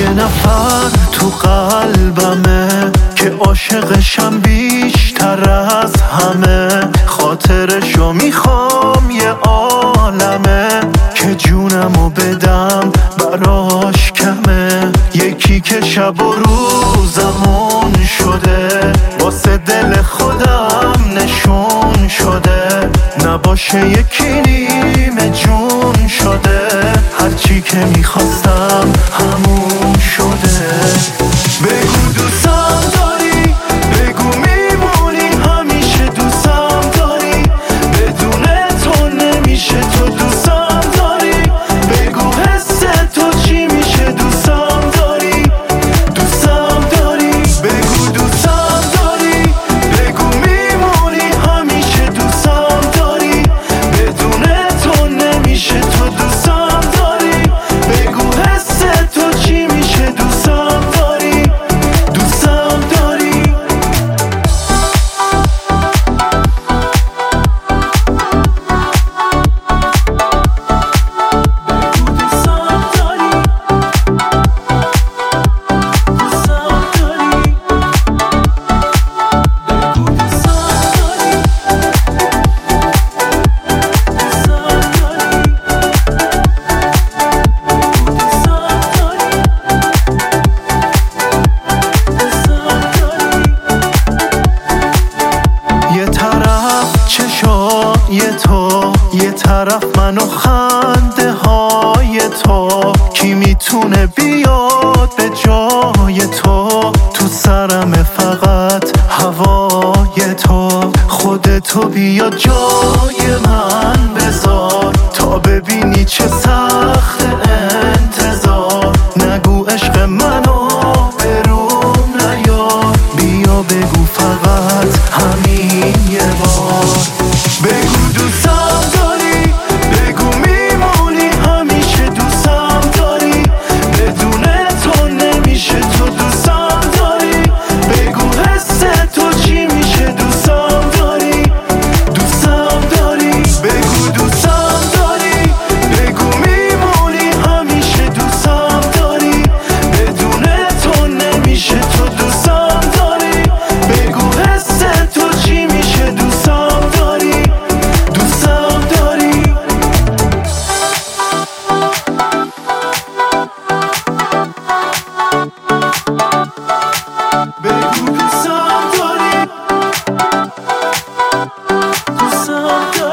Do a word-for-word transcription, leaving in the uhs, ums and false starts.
یه نفر تو قلبمه که عاشقشم بیشتر از همه، خاطرشو میخوام یه عالمه که جونمو بدم براش کمه. یکی که شب و روزمون شده، واسه دل خودم نشون شده، نباشه یکی نیمه جون شده، هرچی که میخواستم همون شده. بگو دوستم داری، بگو میمونی همیشه دوستم داری، بدون تو نمیشه تو دوستم داری، بگو حس تو چی میشه دوستم داری، دوستم داری، بگو دوستم داری، بگو میمونی همیشه دوستم داری، بدون تو نمیشه تو دوستم داری، بگو حس تو چی میشه دوستم داری، دوستم داری. یه طرف چشای تو، یه طرف من و خنده های تو، کی میتونه بیاد به جای تو؟ تو سرم فقط هوای تو، خودتو بیا جای من بذار، تا ببینی چه سخت انتظار. نگو عشق منو بروم نیار، بیا بگو فقط همین یه بار. بگو دوستم داری، بگو میمونی همیشه دوستم داری، بدون تو نمیشه تو دوستم داری، بگو حس تو چی میشه دوستم داری، دوستم داری، بگو دوستم داری، بگو میمونی همیشه دوستم داری، بدون تو نمیشه تو دوستم داری، بگو حس تو چی میشه دوستم داری، دوستم داری. بگو دوستم داری، دوستم داری.